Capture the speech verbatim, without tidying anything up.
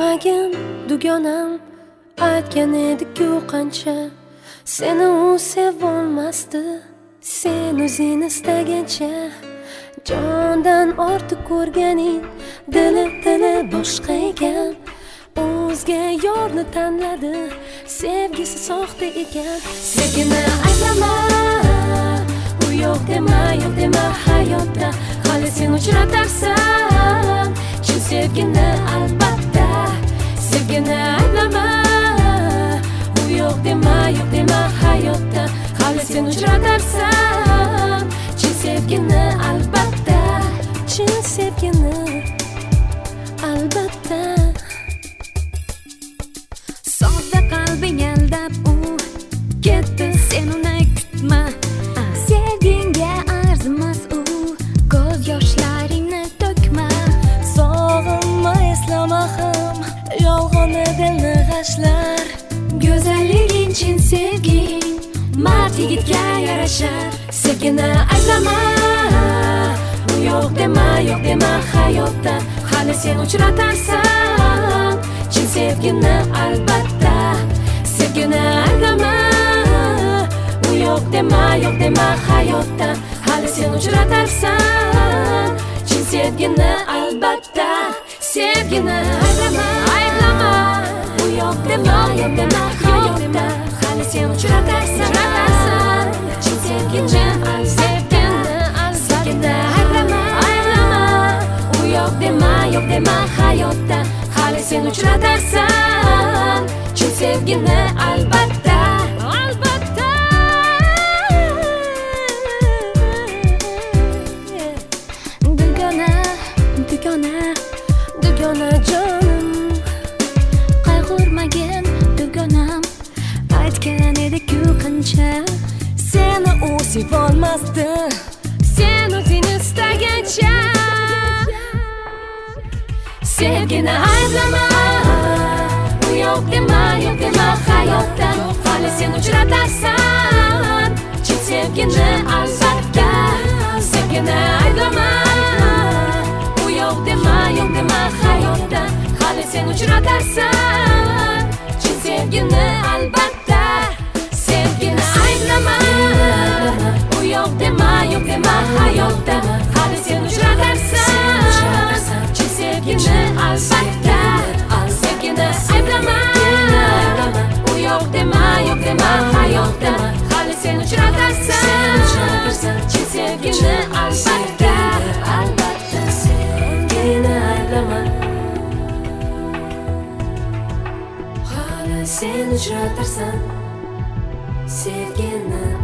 Ko'rmagin dugonam aytgan edi-ku qancha, seni u sevolmasdi, sen o'zing istagancha. Jondan ortiq ko'rganing dili dili boshqa ekan, o'zga yorni tanladi, sevgisi soxta ekan. Sevgini ayblama, u yo'q dema, yo'q dema hayotda, hali sen uchratarsan chin sevgini albatta. Sevgini ayblama, u yo'q dema, yo'q dema hayotda, hali sen uchratarsan chin sevgini albatta, chin sevgini albatta. Sodda qalbing aldab u ketdi, sen uni kutma, sevginga arzimas u, ko'z yoshlaringni to'kma. Sog'inma, eslama ham yolg'on dilni g'ashlar, Go'zalliging chin sevging mard yigitga yarashar. sevgini ayblama, u yo'q dema, yo'q dema hayotda, hali sen uchratarsan chin sevgini albatta. Sevgini ayblama, u yo'q dema, yo'q dema hayotda, hali sen uchratarsan chin sevgini albatta. Sevgini ayblama, ayblama, u yo'q dema, yo'q dema hayotda, hali sen uchratarsan chin sevgini albatta. Sevgini ayblama, ayblama, u yo'q dema, yo'q dema hayotda, hali sen uchratarsan chin sevgini albatta, albatta. Dugona, Dugona, dugona jonim, qayg'urmagin dugonam, aytgan edi-ku qancha, seni u sevolmasdi, sen o'zing istagancha. Sevgini ayblama, u yo'q dema, yo'q dema hayotda, hali sen uchratarsan chin sevgini albatta. Sevgini ayblama, u yo'q dema, yo'q dema hayotda, hali sen uchratarsan chin sevgini albatta. Sevgini ayblama, u yo'q dema, yo'q dema hayotda, hali sen uchratarsan chin sevgini albatta. Sevgini ayblama, u yo'q dema, yo'q dema hayotda, hali sen uchratarsan chin sevgini albatta, albatta. Sevgini ayblama, hali sen uchratarsan sevgini